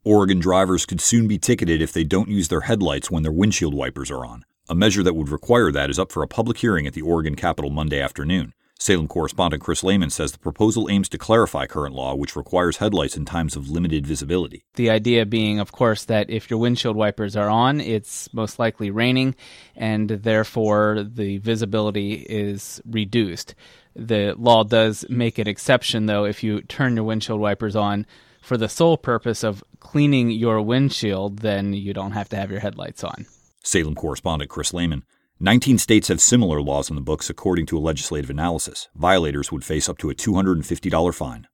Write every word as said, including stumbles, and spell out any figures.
Oregon drivers could soon be ticketed if they don't use their headlights when their windshield wipers are on. A measure that would require that is up for a public hearing at the Oregon Capitol Monday afternoon. Salem correspondent Chris Lehman says the proposal aims to clarify current law, which requires headlights in times of limited visibility. The idea being, of course, that if your windshield wipers are on, it's most likely raining, and therefore the visibility is reduced. The law does make an exception, though, if you turn your windshield wipers on for the sole purpose of cleaning your windshield, then you don't have to have your headlights on. Salem correspondent Chris Lehman. nineteen states have similar laws on the books, according to a legislative analysis. Violators would face up to a two hundred fifty dollars fine.